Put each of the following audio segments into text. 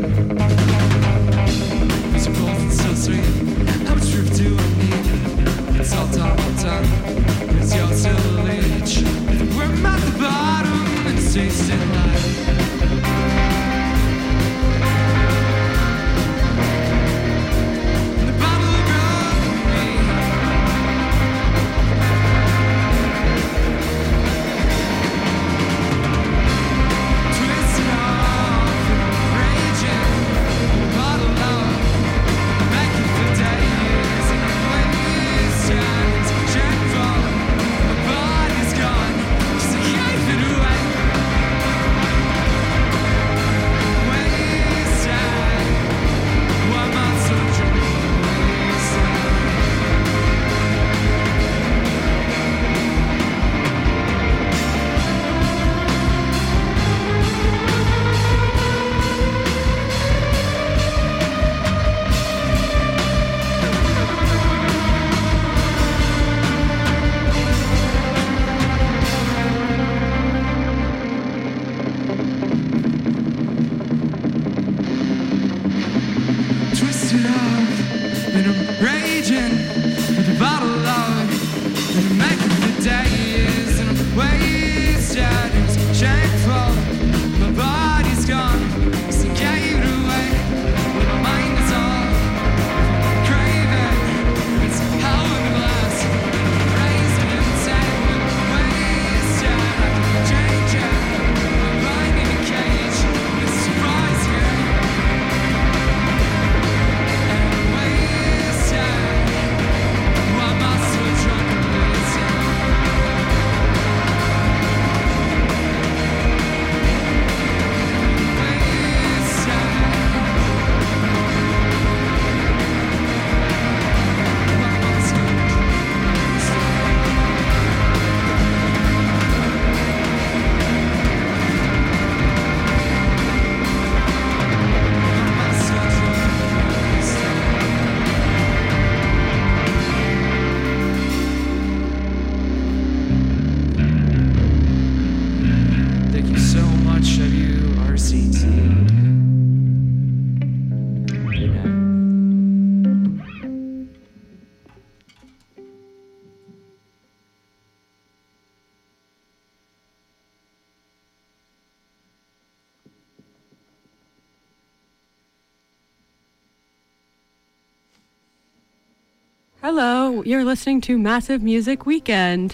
Hello, you're listening to Massive Music Weekend.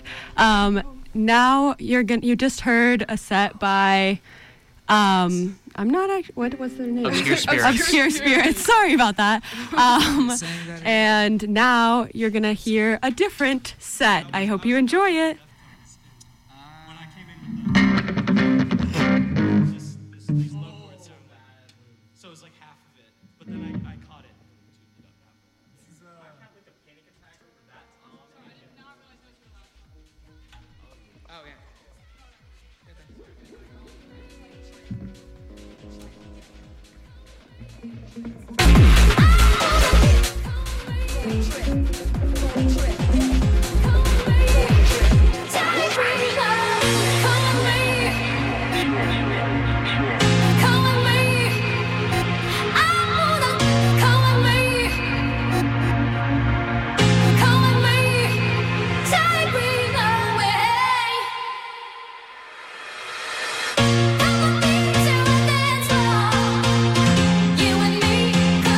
Now you just heard a set by I'm not actually, what was their name? Obscure Spirits. Obscure Spirits. Sorry about that. And now you're gonna hear a different set. I hope you enjoy it. You and me.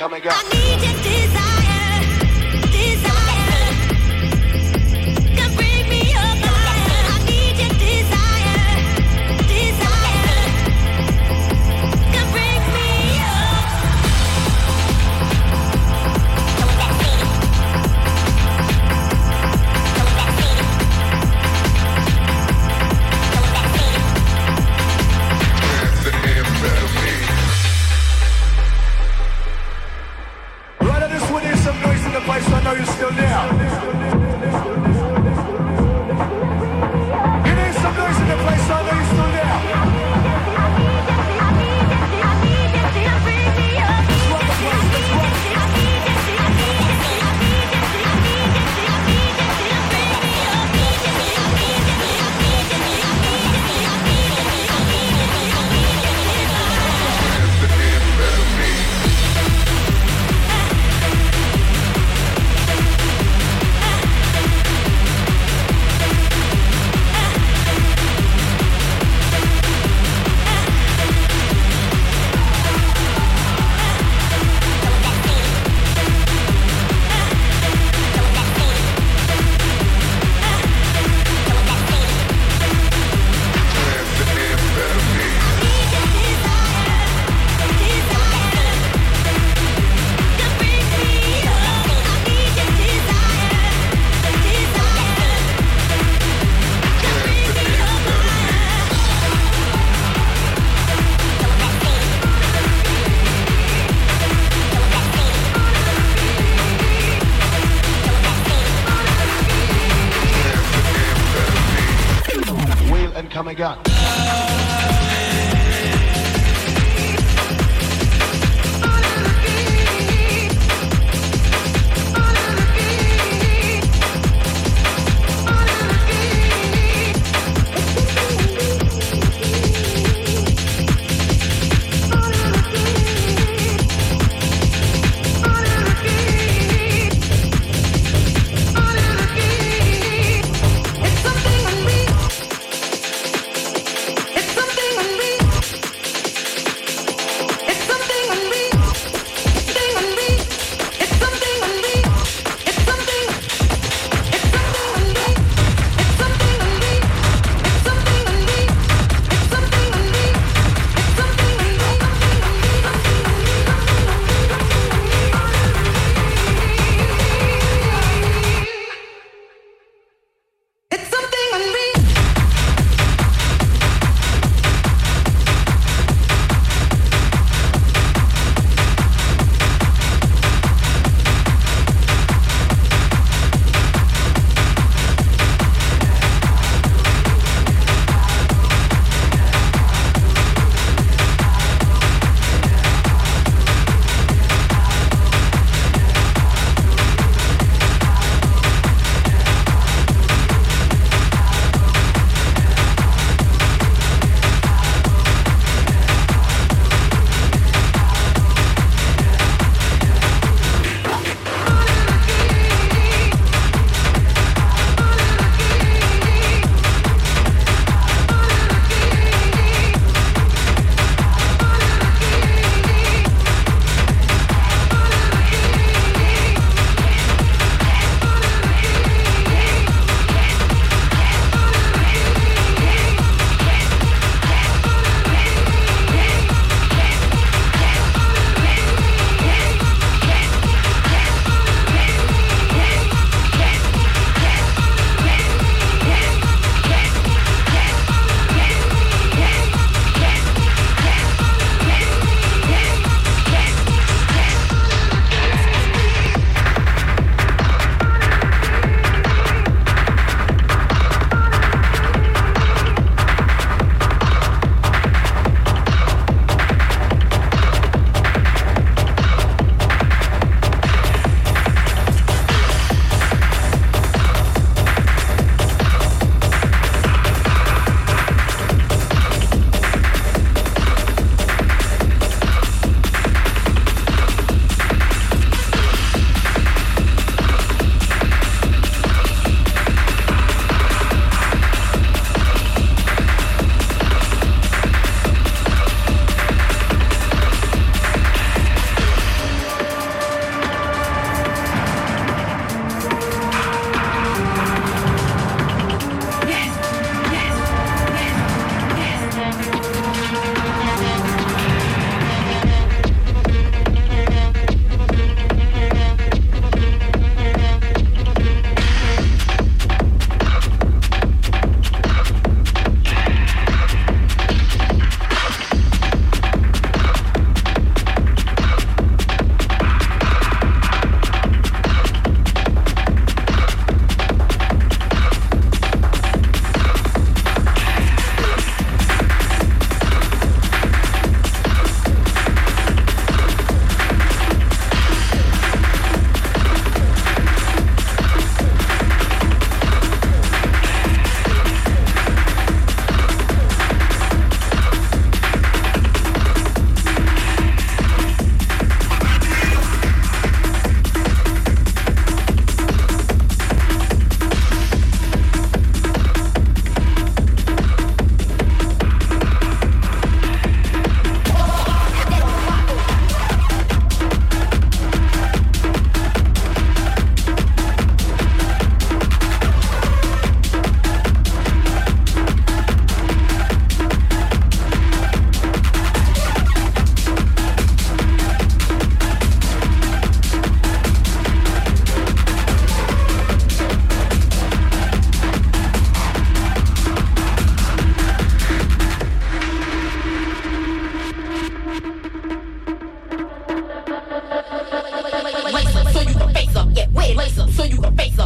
coming up. I need your desire, desire. Come bring me your fire. I need your desire, desire. Come bring me your. Right, I just want to hear some noise in the place, so I know you're still there. You need some noise in the place, so I know you're still there. Let's rock the place, let's rock. Coming up. It's something on me.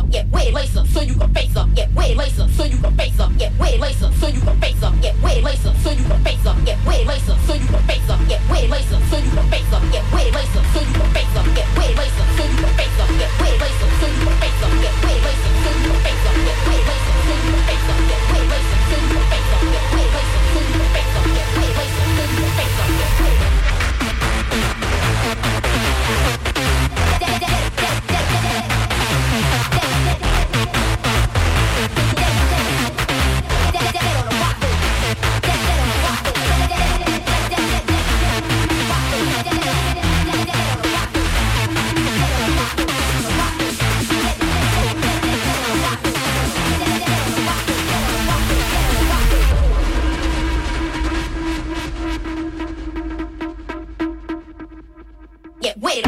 yeah, way lace up, so you can face up, yeah, way lace up, so you can face up, yeah, way lace up, so you can face up, yeah, way lace up, so you can face up, yeah, way lace up, so you can face up, yeah, way lace up, so you can face up, yeah, way lace up, so you can face up, yeah, way lace up, so you can face up, yeah, way lace up, so you can face up, yeah, way lace up, so you can face up, yeah, way lace up, so you can face up, yeah, way lace up, so you can face up, yeah, way lace up, so you can face up, yeah, way lace up, so you can face up, yeah. Yeah, wait.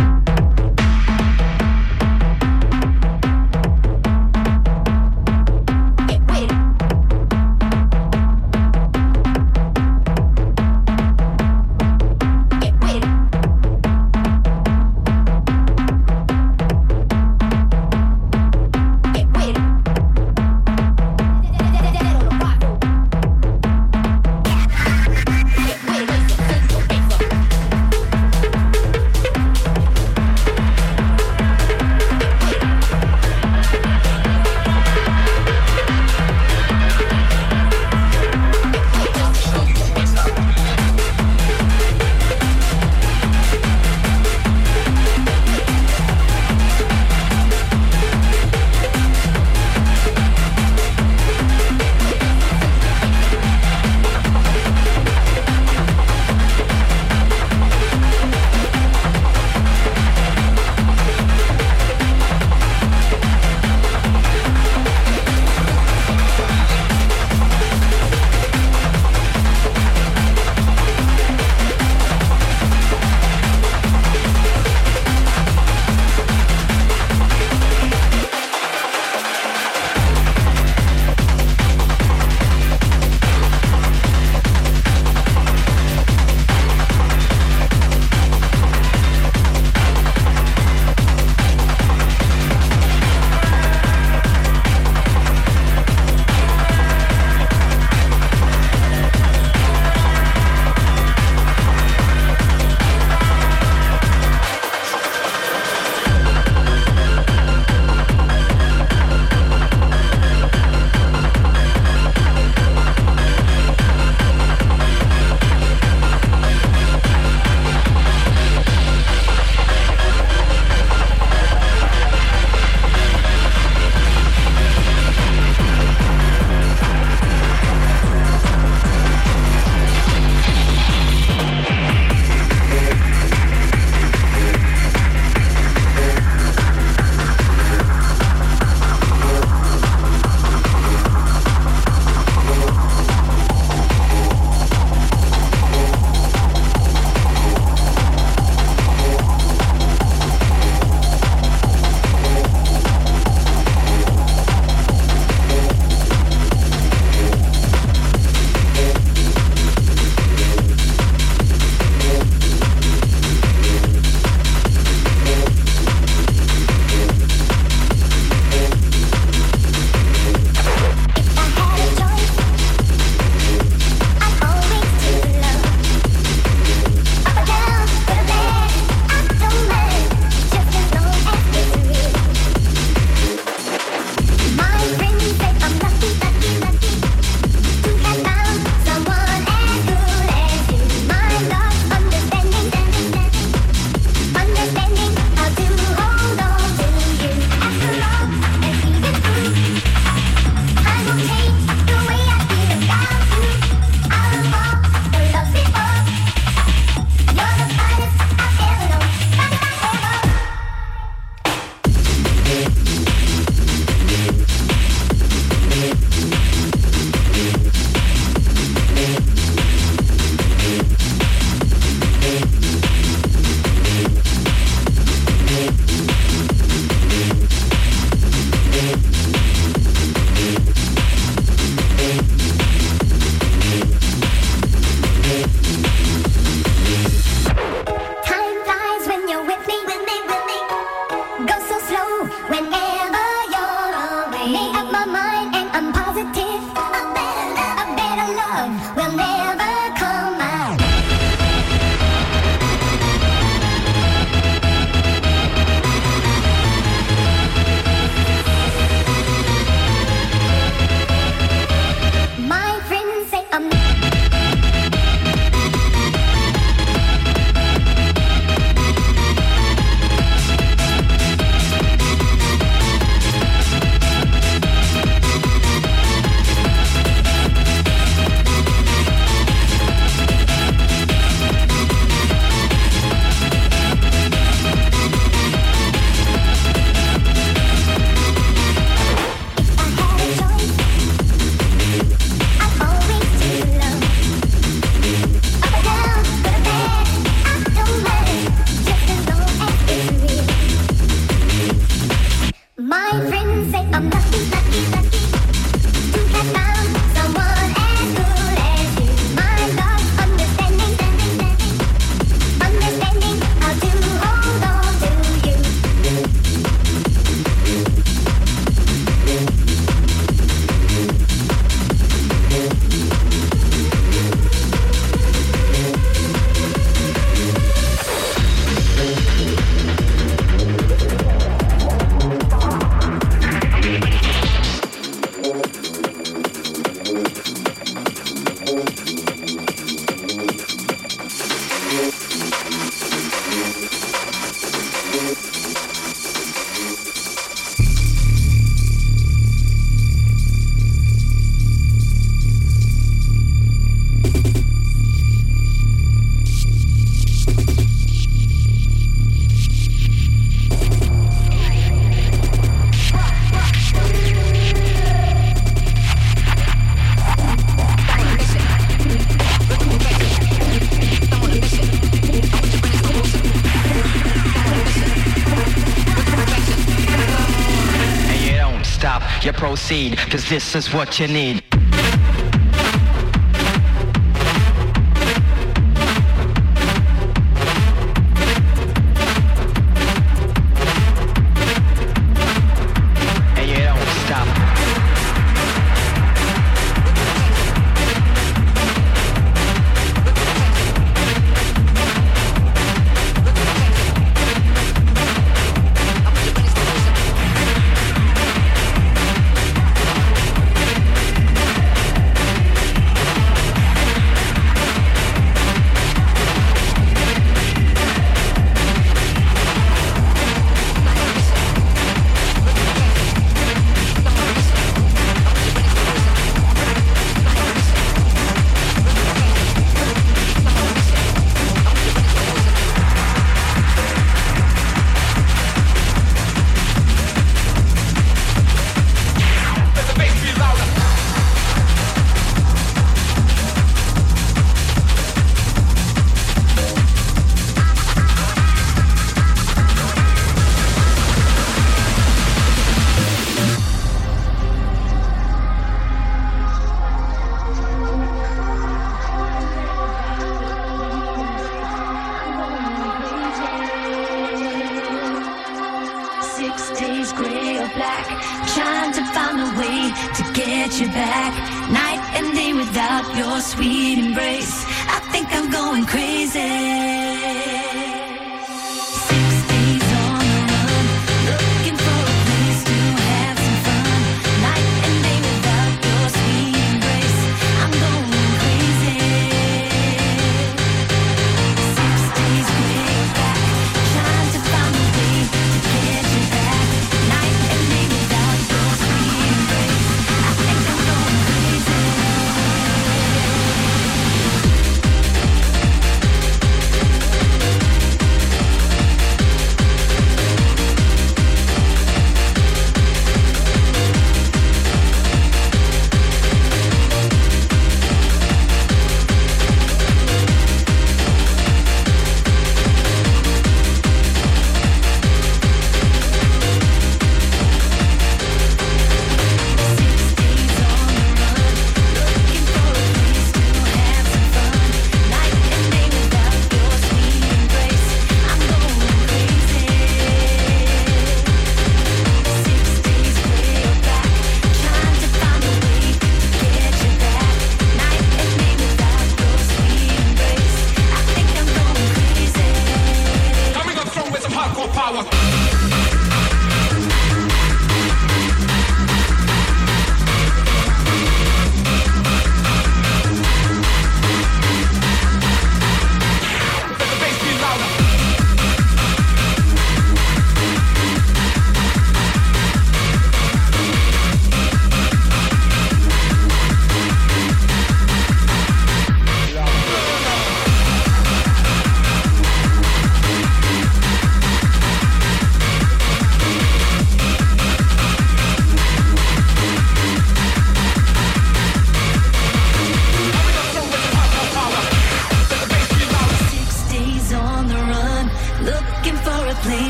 you proceed, cause this is what you need.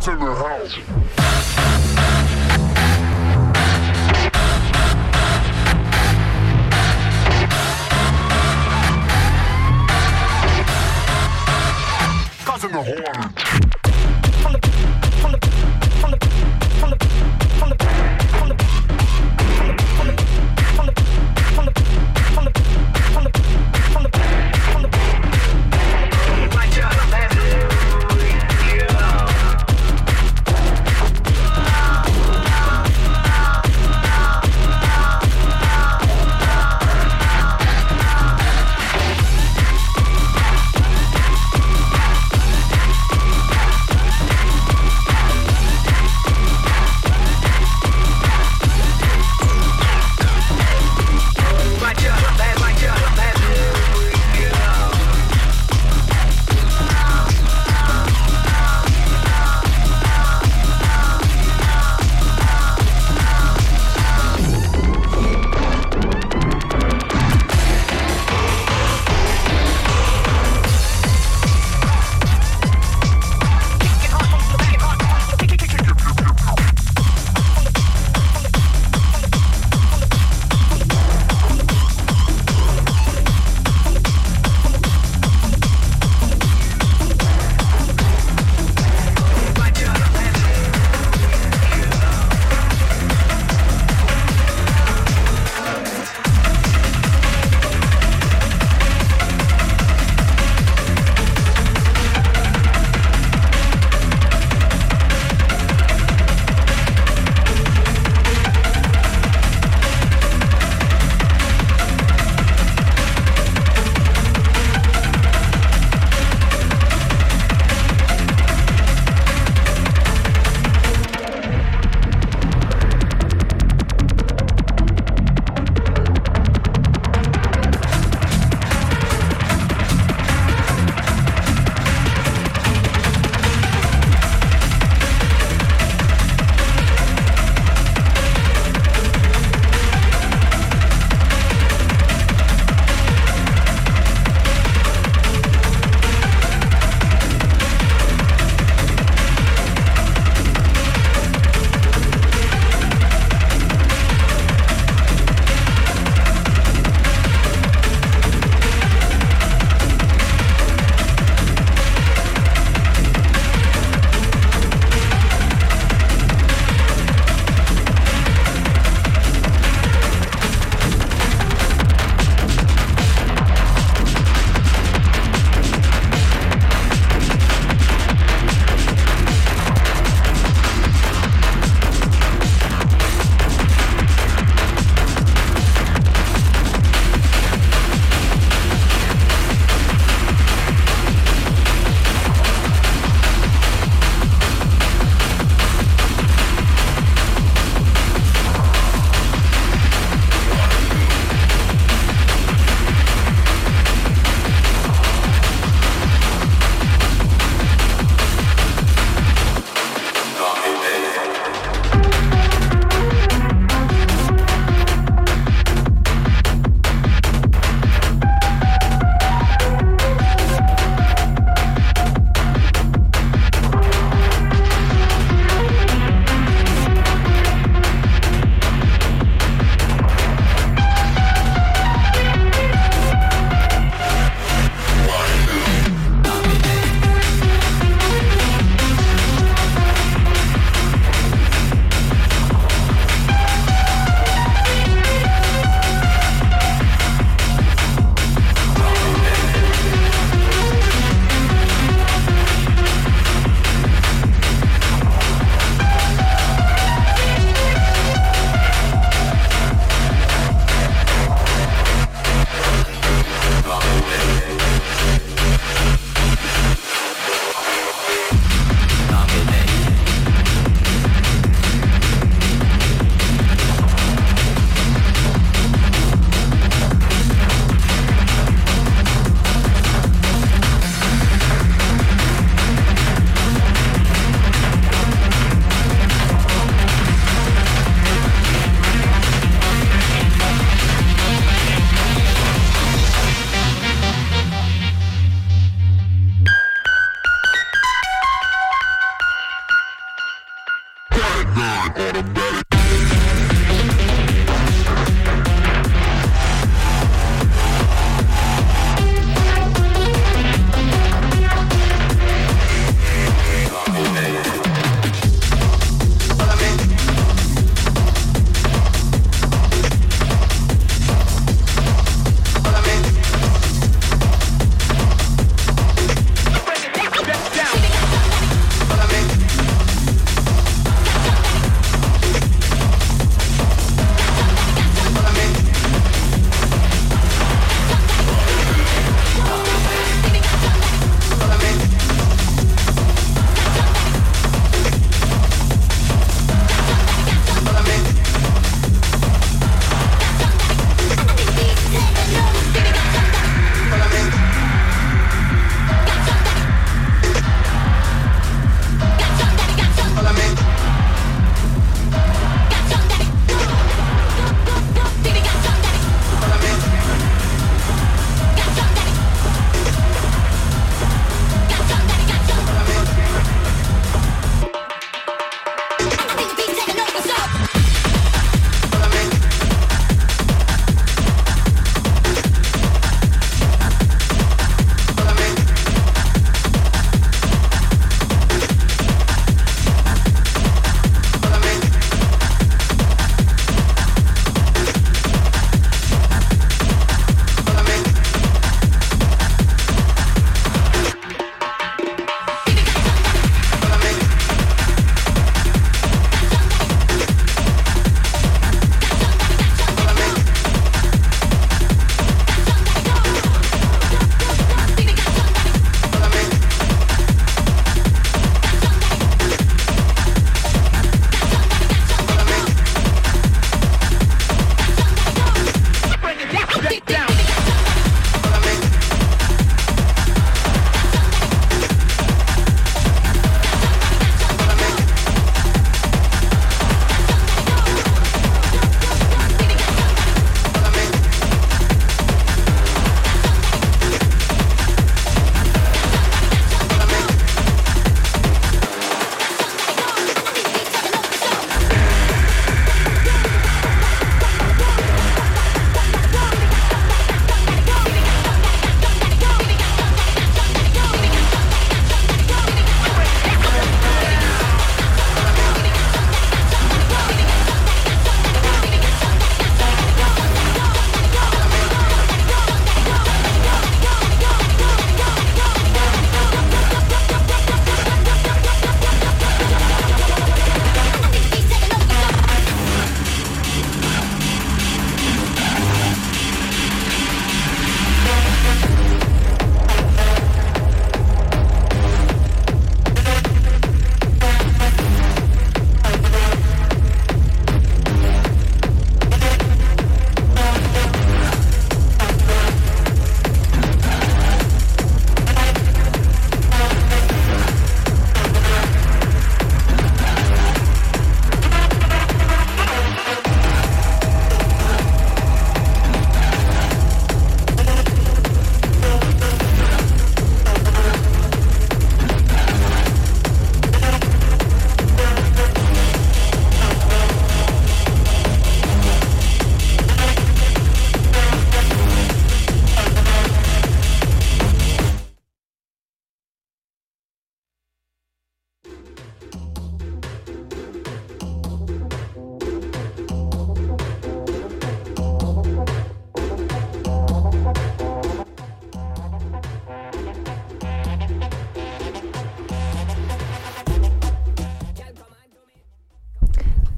Cats in the house. Cats in the horn.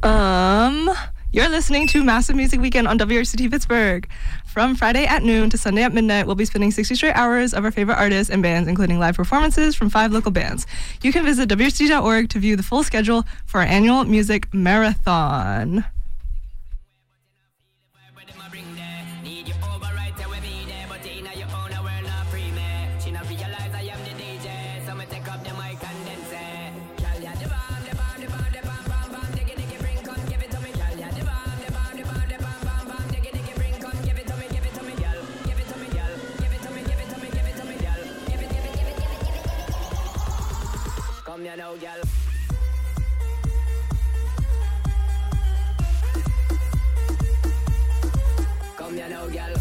You're listening to Massive Music Weekend on WRCT Pittsburgh. From Friday at noon to Sunday at midnight, we'll be spending 60 straight hours of our favorite artists and bands, including live performances from 5 local bands. You can visit WRCT.org to view the full schedule for our annual music marathon. You know, girl. Come here now, girl.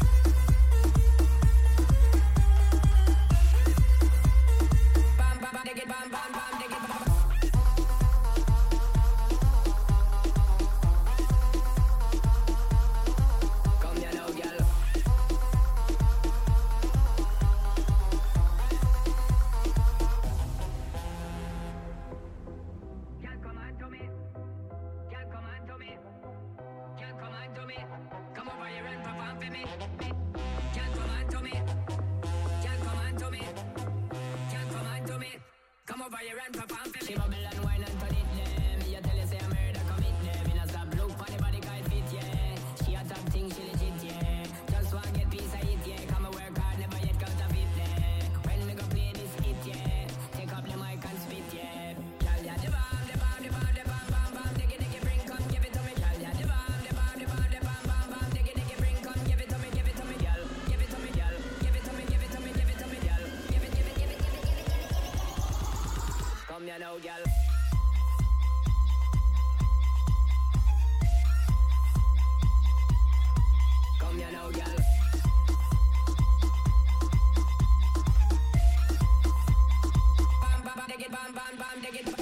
Bam, bam, dig it, bam, bam, bam, dig it, bam. Come here now, girl. Come over here and perform for me. Can't come on to me. Can't come on to me. Can't come on to me. Come over here and perform for me. She bubble and wine and turn it, yeah. Me a tell you say I'm murder commit, yeah. Me not stop look for the body guy fit, yeah. She a top thing, she legit, yeah. Just want get piece of it, yeah. Come and work hard, never yet counterfeit, yeah. When me go play this hit, yeah. Take up the mic and spit, yeah. Girl, yeah, the bomb, the bomb, the bomb, the bomb, bomb, bomb. Diggy, diggy, bring, come give it to me. Girl, yeah, the bomb, the bomb, the bomb, the bomb, bomb, bomb. Diggy, diggy, bring, come give it to me, girl. Give it to me, girl. Give it to me, give it to me, give it to me, girl. Give it, give it, give it, give it, give it, give it. Come here now, girl. Come here now, girl. Bam, bam, bam, dig it, bam, bam, bam, dig it.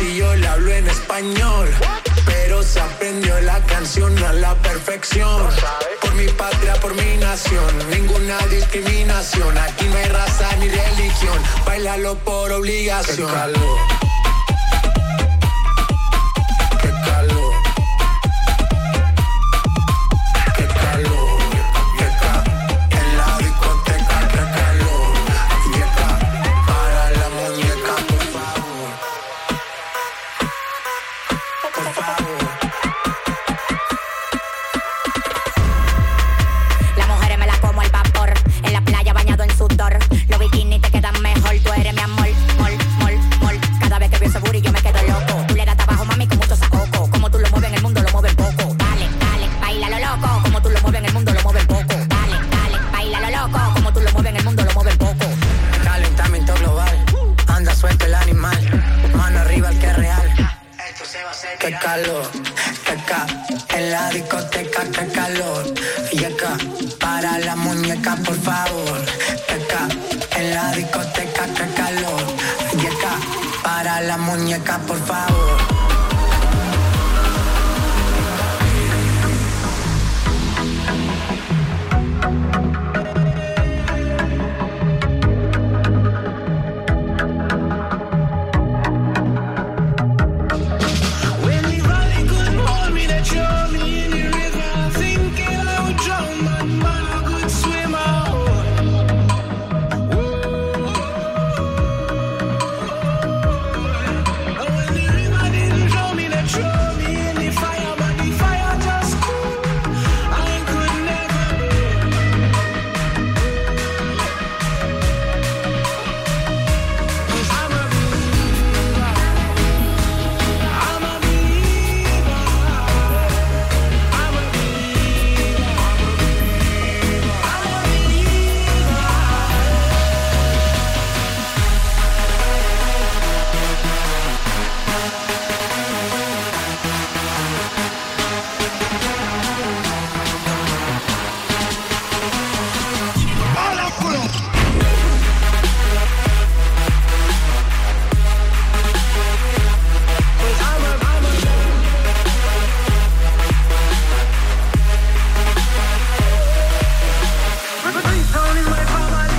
si yo le hablo en español. Pero se aprendió la canción a la perfección. Por mi patria, por mi nación, ninguna discriminación. Aquí no hay raza ni religión, bailalo por obligación. Qué calor. Qué calor. Qué calor. Qué calor. En la discoteca, qué calor. Y acá, para la muñeca, por favor. Por favor. Las mujeres me las como al vapor. En la playa bañado en sudor. Los bikinis te quedan mejor. Tú eres mi amor, mol, mol, mol. Cada vez que veo ese booty yo me quedo loco. Tú le das trabajo, mami, con mucho saoco. Como tú lo mueves en el mundo, lo mueves poco. Dale, dale, baila lo loco. Como tú lo mueves en el mundo, lo mueves poco. Dale, dale, baila lo loco. Como tú lo mueves en el mundo, lo mueves poco. Calentamiento global, anda suelto el animal. Mano arriba el que es real. Esto se va a hacer. Qué calor, que acá. En la discoteca, qué calor. Y acá, para la muñeca, por favor. Que acá, en la discoteca, qué calor. Y acá, para la muñeca, por favor. When the valley couldn't hold me, they throw me in the river. Thinking I would drown, but man, a good swimmer. And when the river didn't drown me, they throw me in the fire. But the fire just cool, I could never be. 'Cause I'm a believer. I'm a believer. I'm a believer. I'm a believer. All I pull up. Ringtone is my family.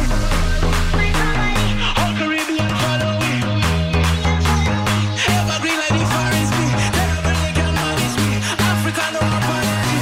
All Caribbean follow me. Evergreen like the forest be. Never they can manage me. Africa no apology.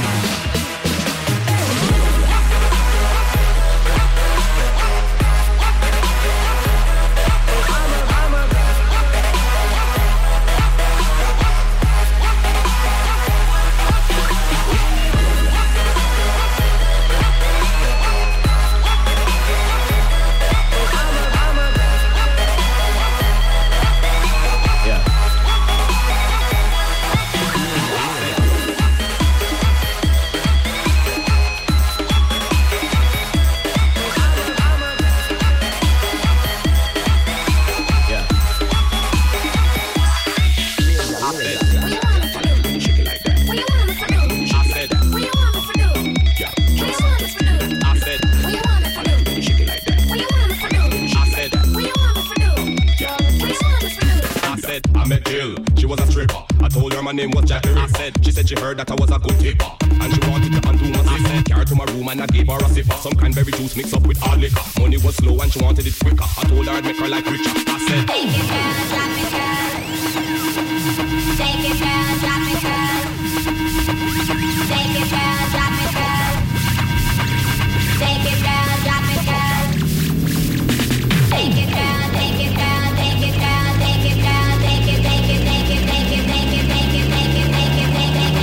I met Jill, she was a stripper. I told her my name was Jackie. She said she heard that I was a good tipper, and she wanted to undo my zipper. Carried to my room and I gave her a sipper. Some cranberry juice mixed up with hard liquor. Money was slow and she wanted it quicker. I told her I'd make her like richer. I said, Take it, girl, drop it, girl. Take it, girl, drop it, girl. Take it, girl, drop it, girl. Take it, girl, drop it, girl. Take it, girl, take it, girl, take it, girl, take it, girl, take it, take it, take it, take it, take it, take it, take it, take it, take it,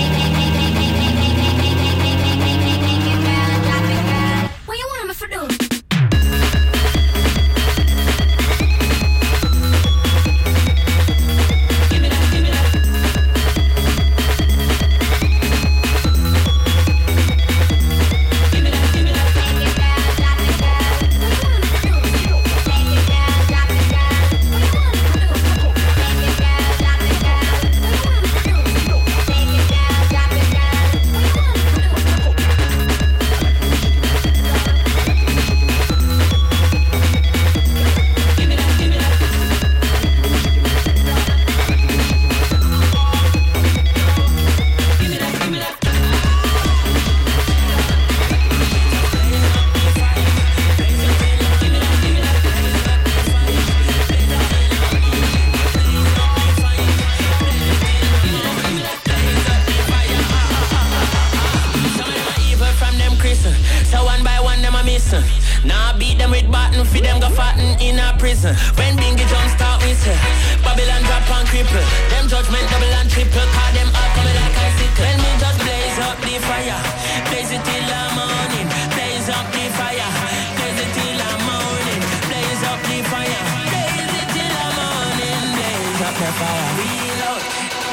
take it, girl, drop it, girl. What you want me for do? When Bingy jump start we say Babylon drop and cripple. Them judgment double and triple. Cause them all coming like icicle. When me just blaze up the fire, blaze it till the morning. Blaze up the fire, blaze it till the morning. Blaze up the fire, blaze it till the morning. Blaze up the fire. Reload.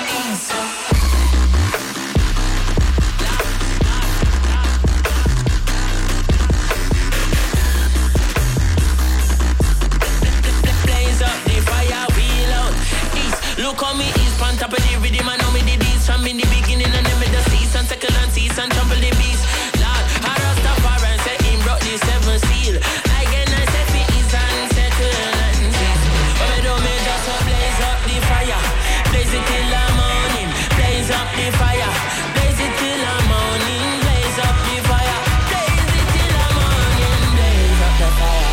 Look on me east, on top of the rhythm, I know me the beats. From in the beginning and then with the season, second and season, trample the beast. Lord, I don't stop her and say him brought the seven seal. Again I say fi ease and settle and peace. But me do me just so blaze up the fire, blaze it till the morning. Blaze up the fire, blaze it till the morning. Blaze up the fire, blaze it till the morning. Blaze up the fire.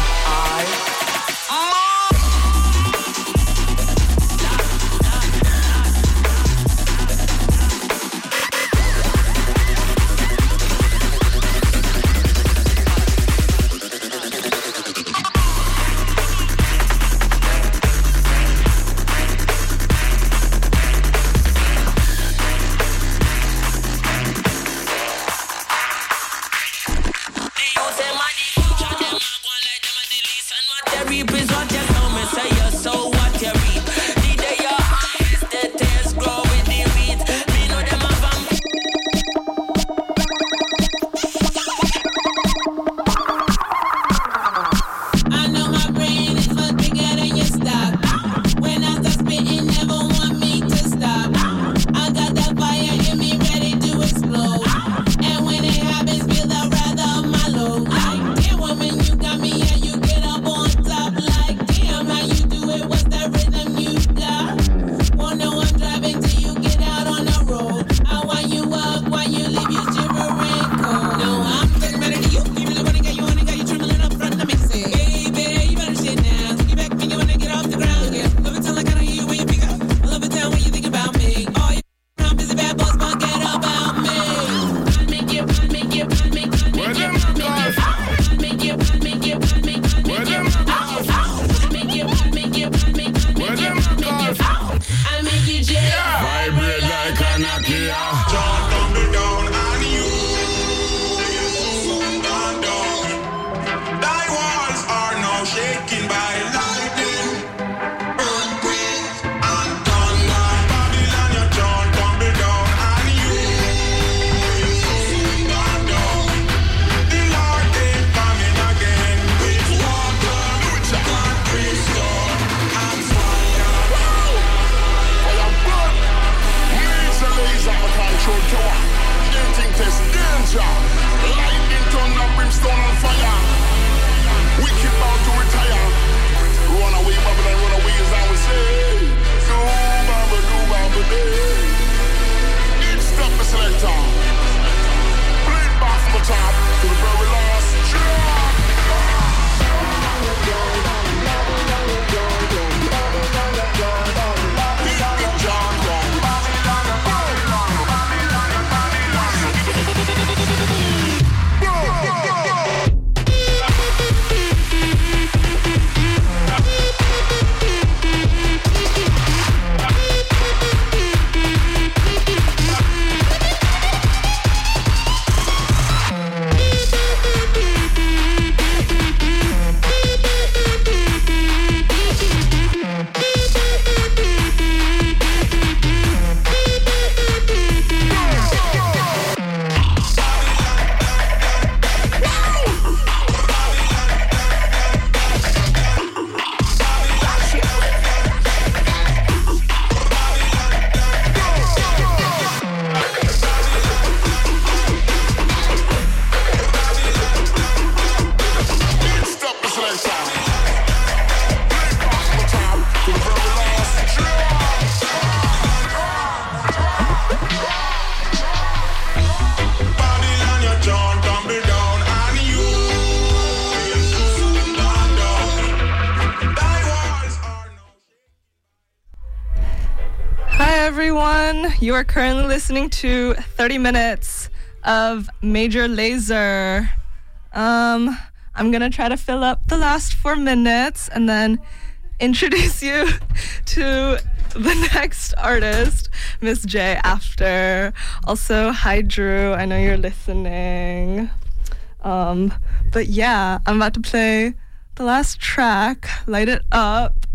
everyone. You are currently listening to 30 minutes of Major Lazer. I'm gonna try to fill up the last 4 minutes, and then introduce you to the next artist, Miss J, after. Also, hi, Drew. I know you're listening. But yeah, I'm about to play the last track, Light It Up.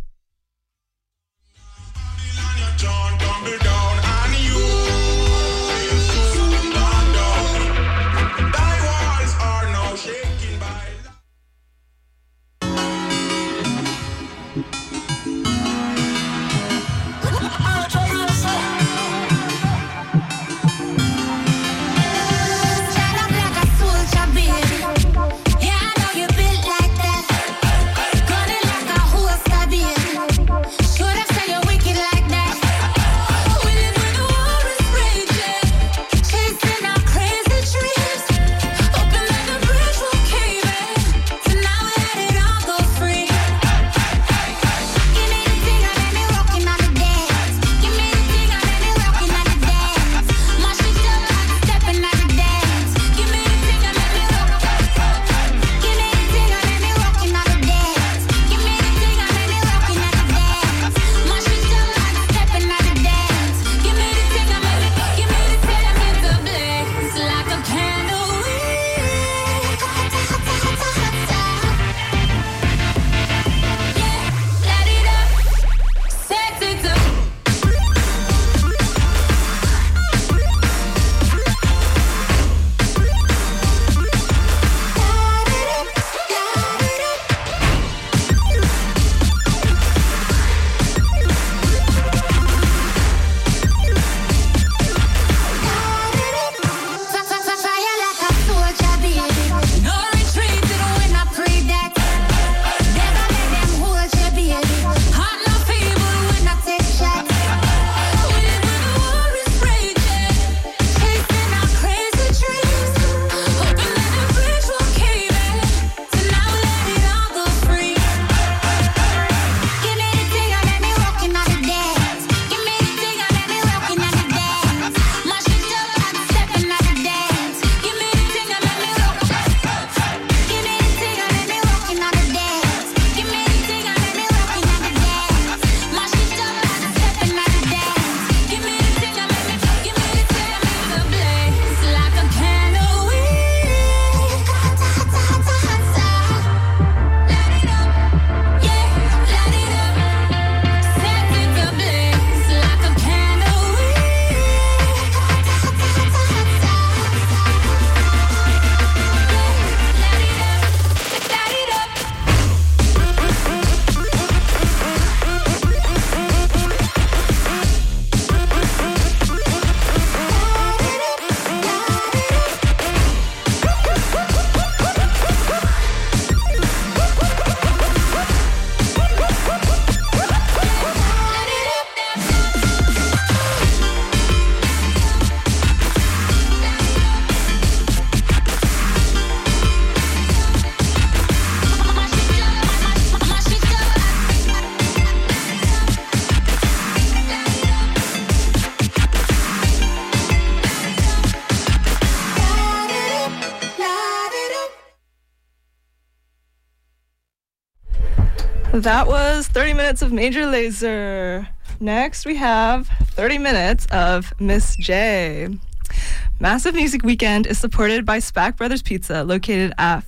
That was 30 minutes of Major Lazer. Next, we have 30 minutes of Miss J. Massive Music Weekend is supported by SPAC Brothers Pizza, located at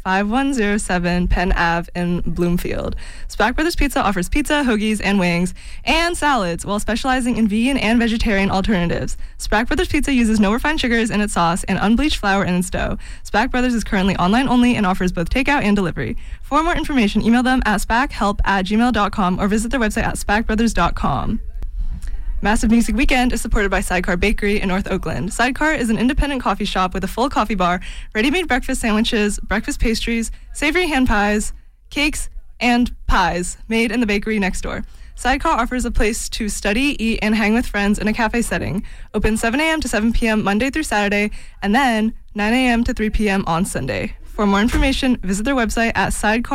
5107 Penn Ave in Bloomfield. SPAC Brothers Pizza offers pizza, hoagies, and wings, and salads, while specializing in vegan and vegetarian alternatives. SPAC Brothers Pizza uses no refined sugars in its sauce and unbleached flour in its dough. SPAC Brothers is currently online only and offers both takeout and delivery. For more information, email them at spachelp@gmail.com or visit their website at spacbrothers.com. Massive Music Weekend is supported by Sidecar Bakery in North Oakland. Sidecar is an independent coffee shop with a full coffee bar, ready-made breakfast sandwiches, breakfast pastries, savory hand pies, cakes, and pies made in the bakery next door. Sidecar offers a place to study, eat, and hang with friends in a cafe setting. Open 7 a.m. to 7 p.m. Monday through Saturday, and then 9 a.m. to 3 p.m. on Sunday. For more information, visit their website at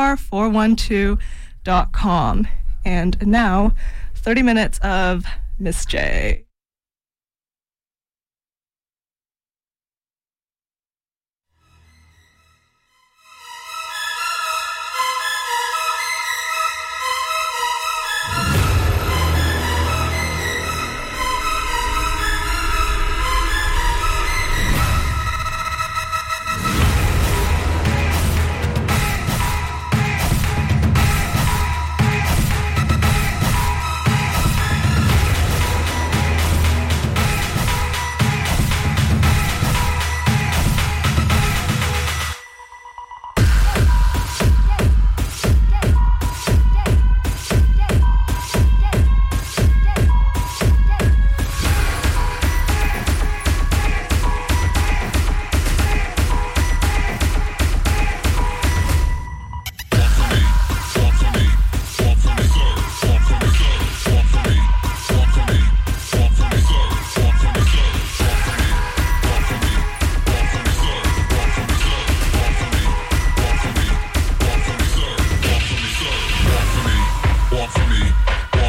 sidecar412.com. And now, 30 minutes of Miss J.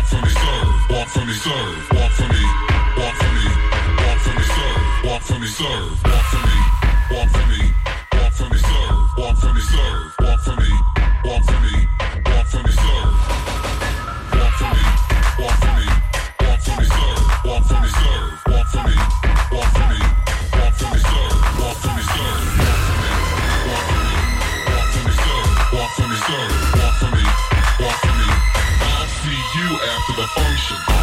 walk for me, serve, walk for me, serve, walk for me, walk for me, walk for me, serve, walk for me, serve, walk for me, walk for me, walk for me, serve, walk for me, serve, walk for me, walk for me, walk for me, serve, walk for me, walk for me, walk for me, serve, walk for me, serve, walk for me, walk for me, walk for me, serve, walk for me, serve, walk for me, walk for me, serve, walk for me, serve, walk for me, walk for me. I'll see you after the function.